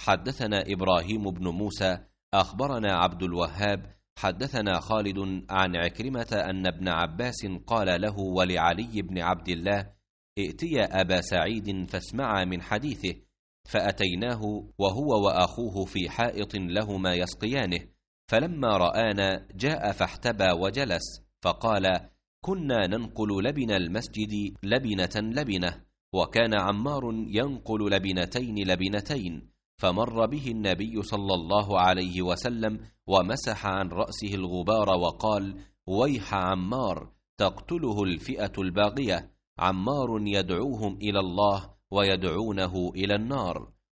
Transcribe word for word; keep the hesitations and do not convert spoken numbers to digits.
حدثنا إبراهيم بن موسى أخبرنا عبد الوهاب حدثنا خالد عن عكرمة أن ابن عباس قال له ولعلي بن عبد الله: ائتيا أبا سعيد فاسمعا من حديثه. فأتيناه وهو وأخوه في حائط لهما يسقيانه، فلما رآنا جاء فاحتبى وجلس، فقال: كنا ننقل لبن المسجد لبنة لبنة، وكان عمار ينقل لبنتين لبنتين، فمر به النبي صلى الله عليه وسلم ومسح عن رأسه الغبار وقال: ويح عمار، تقتله الفئة الباغية، عمار يدعوهم إلى الله ويدعونه إلى النار.